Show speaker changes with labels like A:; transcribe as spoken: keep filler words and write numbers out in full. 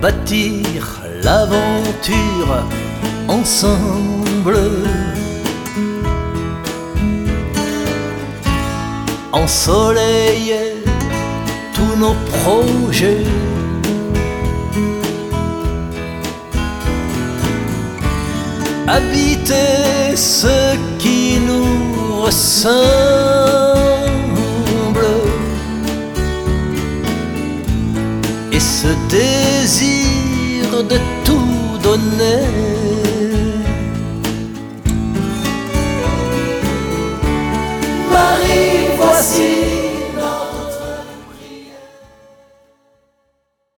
A: bâtir l'aventure ensemble, ensoleiller tous nos projets, habiter ce qui nous ressemble, et ce désir de tout donner